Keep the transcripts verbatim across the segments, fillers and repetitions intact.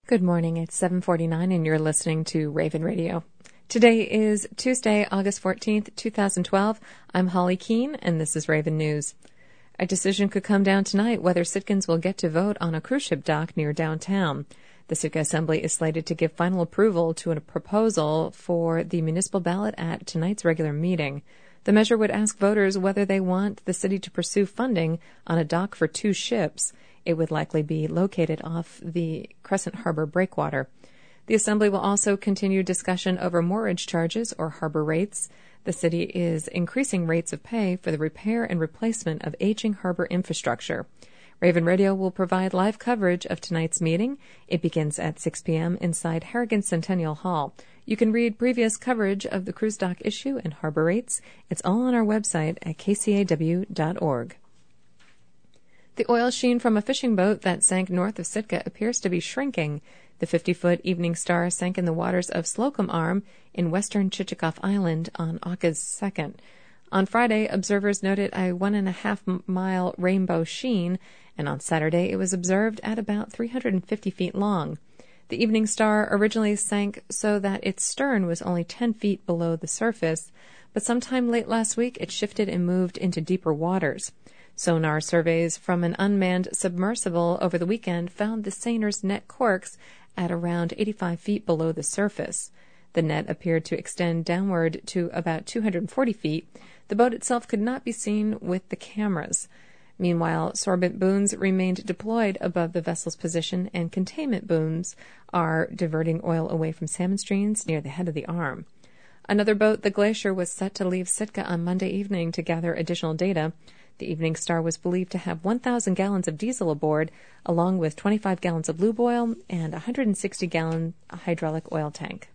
Good morning. It's seven forty-nine and you're listening to Raven Radio. Today is Tuesday, August fourteenth, twenty twelve. I'm Holly Keene and this is Raven News. A decision could come down tonight whether Sitkans will get to vote on a cruise ship dock near downtown. The Sitka Assembly is slated to give final approval to a proposal for the municipal ballot at tonight's regular meeting. The measure would ask voters whether they want the city to pursue funding on a dock for two ships. It would likely be located off the Crescent Harbor breakwater. The Assembly will also continue discussion over moorage charges or harbor rates. The city is increasing rates of pay for the repair and replacement of aging harbor infrastructure. Raven Radio will provide live coverage of tonight's meeting. It begins at six p.m. inside Harrigan Centennial Hall. You can read previous coverage of the cruise dock issue and harbor rates. It's all on our website at k c a w dot org. The oil sheen from a fishing boat that sank north of Sitka appears to be shrinking. The fifty-foot Evening Star sank in the waters of Slocum Arm in western Chichikov Island on August second. On Friday, observers noted a one-and-a-half-mile rainbow sheen, and on Saturday it was observed at about three hundred fifty feet long. The Evening Star originally sank so that its stern was only ten feet below the surface, but sometime late last week it shifted and moved into deeper waters. Sonar surveys from an unmanned submersible over the weekend found the seiner's net corks at around eighty-five feet below the surface. The net appeared to extend downward to about two hundred forty feet. The boat itself could not be seen with the cameras. Meanwhile, sorbent booms remained deployed above the vessel's position, and containment booms are diverting oil away from salmon streams near the head of the arm. Another boat, the Glacier, was set to leave Sitka on Monday evening to gather additional data. The Evening Star was believed to have one thousand gallons of diesel aboard, along with twenty-five gallons of lube oil and a one hundred sixty gallon hydraulic oil tank.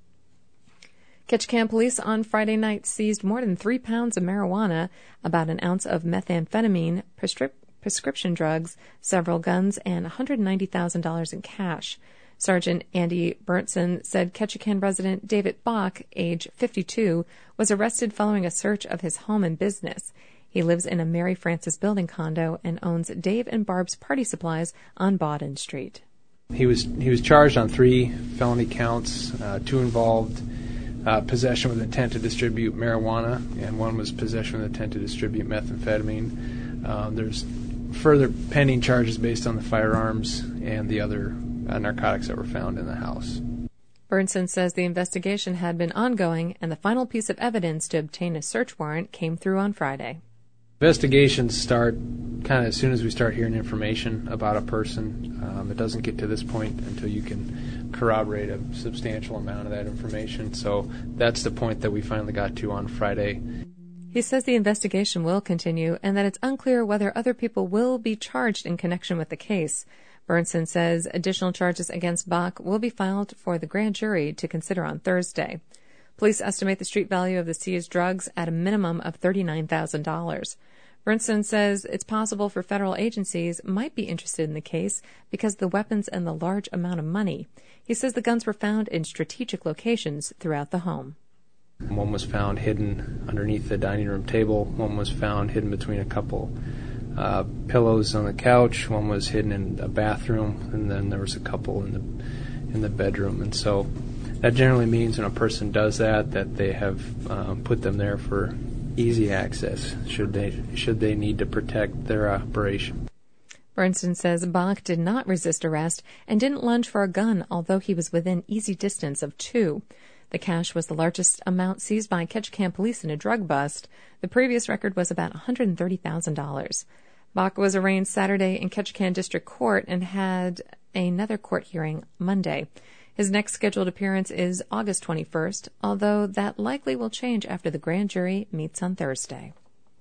Ketchikan police on Friday night seized more than three pounds of marijuana, about an ounce of methamphetamine, prescrip- prescription drugs, several guns, and one hundred ninety thousand dollars in cash. Sergeant Andy Berntson said Ketchikan resident David Bach, age fifty-two, was arrested following a search of his home and business. He lives in a Mary Frances building condo and owns Dave and Barb's Party Supplies on Bauden Street. He was he was charged on three felony counts, uh, two involved uh, possession with intent to distribute marijuana, and one was possession with intent to distribute methamphetamine. Uh, there's further pending charges based on the firearms and the other uh, narcotics that were found in the house. Bernson says the investigation had been ongoing, and the final piece of evidence to obtain a search warrant came through on Friday. Investigations start kind of as soon as we start hearing information about a person. Um, it doesn't get to this point until you can corroborate a substantial amount of that information. So that's the point that we finally got to on Friday. He says the investigation will continue and that it's unclear whether other people will be charged in connection with the case. Bernson says additional charges against Bach will be filed for the grand jury to consider on Thursday. Police estimate the street value of the seized drugs at a minimum of thirty-nine thousand dollars. Bernson says it's possible for federal agencies might be interested in the case because of the weapons and the large amount of money. He says the guns were found in strategic locations throughout the home. One was found hidden underneath the dining room table. One was found hidden between a couple uh, pillows on the couch. One was hidden in a bathroom, and then there was a couple in the in the bedroom. And so that generally means when a person does that, that they have uh, put them there for easy access should they should they need to protect their operation. Bernson says Bach did not resist arrest and didn't lunge for a gun, although he was within easy distance of two. The cash was the largest amount seized by Ketchikan police in a drug bust. The previous record was about one hundred thirty thousand dollars. Bach was arraigned Saturday in Ketchikan District Court and had another court hearing Monday. His next scheduled appearance is August twenty-first, although that likely will change after the grand jury meets on Thursday.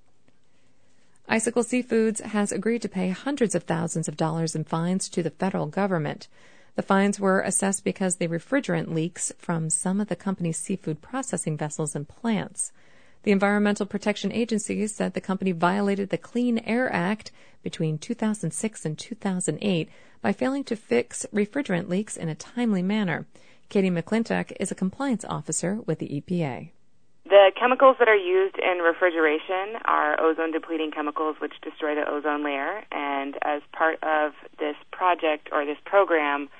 Icicle Seafoods has agreed to pay hundreds of thousands of dollars in fines to the federal government. The fines were assessed because the refrigerant leaks from some of the company's seafood processing vessels and plants. The Environmental Protection Agency said the company violated the Clean Air Act between two thousand six and two thousand eight by failing to fix refrigerant leaks in a timely manner. Katie McClintock is a compliance officer with the E P A. The chemicals that are used in refrigeration are ozone-depleting chemicals which destroy the ozone layer, and as part of this project or this program,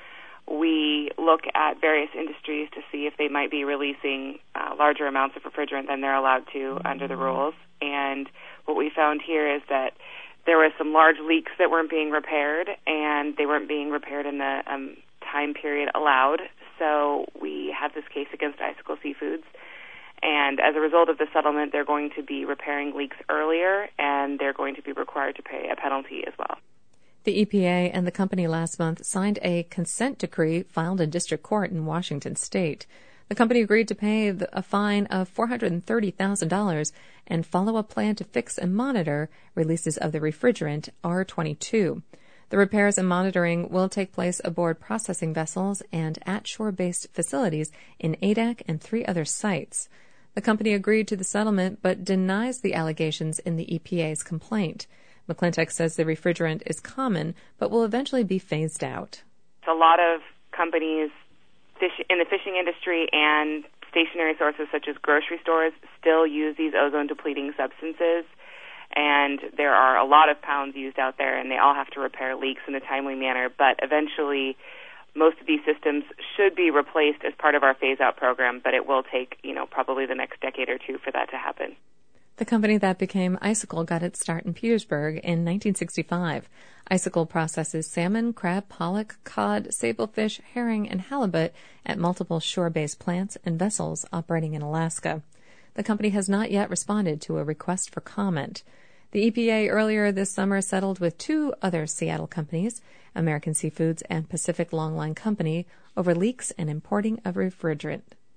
we look at various industries to see if they might be releasing uh, larger amounts of refrigerant than they're allowed to under the rules. And what we found here is that there were some large leaks that weren't being repaired, and they weren't being repaired in the um, time period allowed. So we have this case against Icicle Seafoods. And as a result of the settlement, they're going to be repairing leaks earlier, and they're going to be required to pay a penalty as well. The E P A and the company last month signed a consent decree filed in district court in Washington state. The company agreed to pay a fine of four hundred thirty thousand dollars and follow a plan to fix and monitor releases of the refrigerant R twenty-two. The repairs and monitoring will take place aboard processing vessels and at shore-based facilities in A D A C and three other sites. The company agreed to the settlement but denies the allegations in the E P A's complaint. McClintock says the refrigerant is common but will eventually be phased out. A lot of companies fish, in the fishing industry and stationary sources such as grocery stores still use these ozone-depleting substances, and there are a lot of pounds used out there, and they all have to repair leaks in a timely manner. But eventually, most of these systems should be replaced as part of our phase-out program, but it will take, you know, probably the next decade or two for that to happen. The company that became Icicle got its start in Petersburg in nineteen sixty-five. Icicle processes salmon, crab, pollock, cod, sablefish, herring, and halibut at multiple shore-based plants and vessels operating in Alaska. The company has not yet responded to a request for comment. The E P A earlier this summer settled with two other Seattle companies, American Seafoods and Pacific Longline Company, over leaks and importing of refrigerant.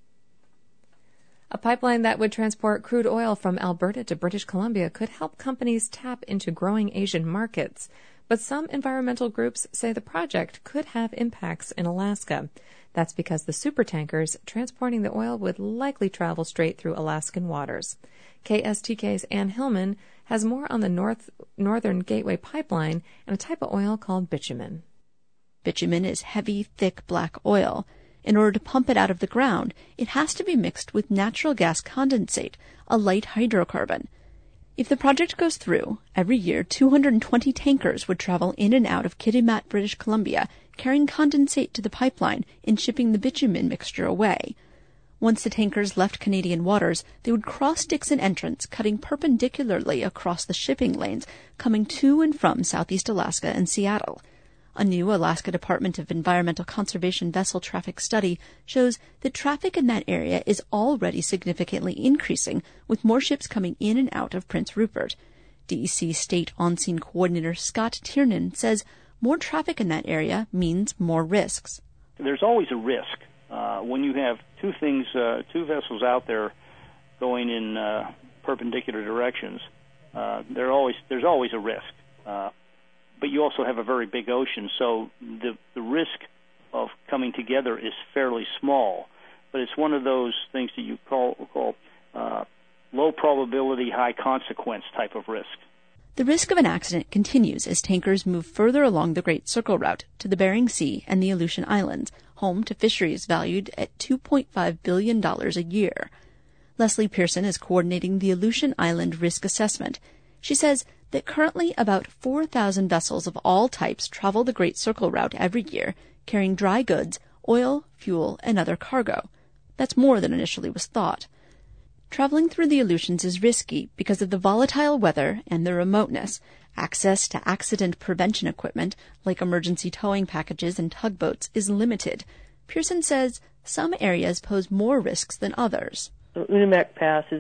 A pipeline that would transport crude oil from Alberta to British Columbia could help companies tap into growing Asian markets, but some environmental groups say the project could have impacts in Alaska. That's because the supertankers transporting the oil would likely travel straight through Alaskan waters. K S T K's Ann Hillman has more on the North Northern Gateway Pipeline and a type of oil called bitumen. Bitumen is heavy, thick black oil. In order to pump it out of the ground, it has to be mixed with natural gas condensate, a light hydrocarbon. If the project goes through, every year two hundred twenty tankers would travel in and out of Kitimat, British Columbia, carrying condensate to the pipeline and shipping the bitumen mixture away. Once the tankers left Canadian waters, they would cross Dixon Entrance, cutting perpendicularly across the shipping lanes, coming to and from Southeast Alaska and Seattle. A new Alaska Department of Environmental Conservation vessel traffic study shows that traffic in that area is already significantly increasing, with more ships coming in and out of Prince Rupert. D E C State On-Scene Coordinator Scott Tiernan says more traffic in that area means more risks. There's always a risk. Uh, when you have two things, uh, two vessels out there going in uh, perpendicular directions, uh, there always there's always a risk. Uh, but you also have a very big ocean, so the the risk of coming together is fairly small. But it's one of those things that you call call uh, low probability, high consequence type of risk. The risk of an accident continues as tankers move further along the Great Circle Route to the Bering Sea and the Aleutian Islands, home to fisheries valued at two point five billion dollars a year. Leslie Pearson is coordinating the Aleutian Island Risk Assessment. She says that currently about four thousand vessels of all types travel the Great Circle Route every year, carrying dry goods, oil, fuel, and other cargo. That's more than initially was thought. Traveling through the Aleutians is risky because of the volatile weather and the remoteness. Access to accident prevention equipment, like emergency towing packages and tugboats, is limited. Pearson says some areas pose more risks than others. The Unimak Pass is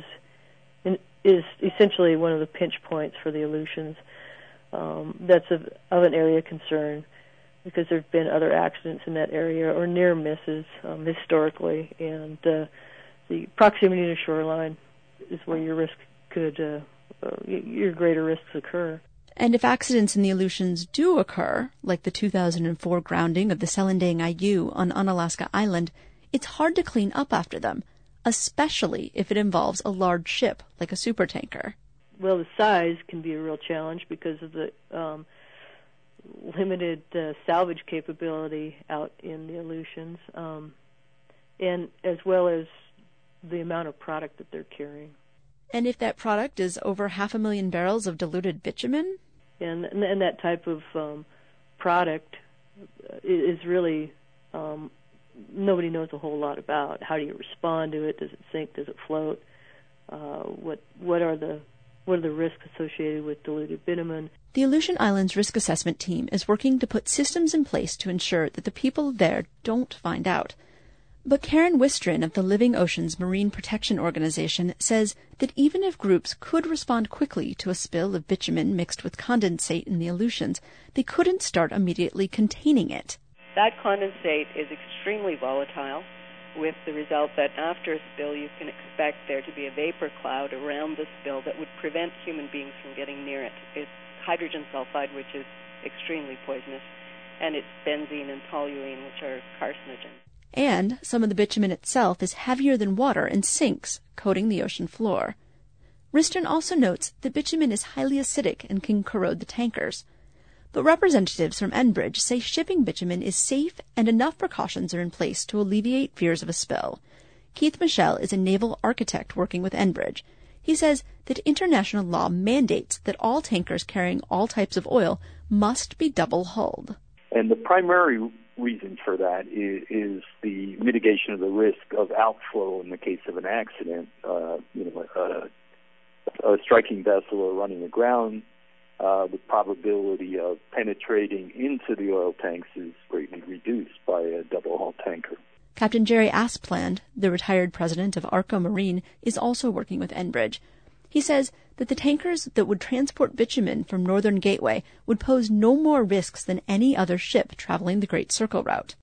is essentially one of the pinch points for the Aleutians. Um, that's of, of an area of concern because there have been other accidents in that area or near misses um, historically, and uh, the proximity to shoreline is where your risk could, uh, uh, your greater risks occur. And if accidents in the Aleutians do occur, like the two thousand four grounding of the Selendang I U on Unalaska Island, it's hard to clean up after them, especially if it involves a large ship like a supertanker. Well, the size can be a real challenge because of the um, limited uh, salvage capability out in the Aleutians, um, and as well as the amount of product that they're carrying. And if that product is over half a million barrels of diluted bitumen? And, and that type of um, product is really um, nobody knows a whole lot about. How do you respond to it? Does it sink? Does it float? Uh, what what are the what are the risks associated with diluted bitumen? The Aleutian Islands Risk Assessment Team is working to put systems in place to ensure that the people there don't find out. But Karen Wistrin of the Living Oceans Marine Protection Organization says that even if groups could respond quickly to a spill of bitumen mixed with condensate in the Aleutians, they couldn't start immediately containing it. That condensate is extremely volatile, with the result that after a spill you can expect there to be a vapor cloud around the spill that would prevent human beings from getting near it. It's hydrogen sulfide, which is extremely poisonous, and it's benzene and toluene, which are carcinogens. And some of the bitumen itself is heavier than water and sinks, coating the ocean floor. Wistrin also notes that bitumen is highly acidic and can corrode the tankers. But representatives from Enbridge say shipping bitumen is safe and enough precautions are in place to alleviate fears of a spill. Keith Michel is a naval architect working with Enbridge. He says that international law mandates that all tankers carrying all types of oil must be double-hulled. And the primary reason for that is, is the mitigation of the risk of outflow in the case of an accident. Uh, you know, a, a striking vessel or running aground, uh, the probability of penetrating into the oil tanks is greatly reduced by a double-hull tanker. Captain Jerry Aspland, the retired president of Arco Marine, is also working with Enbridge. He says that the tankers that would transport bitumen from Northern Gateway would pose no more risks than any other ship traveling the Great Circle route.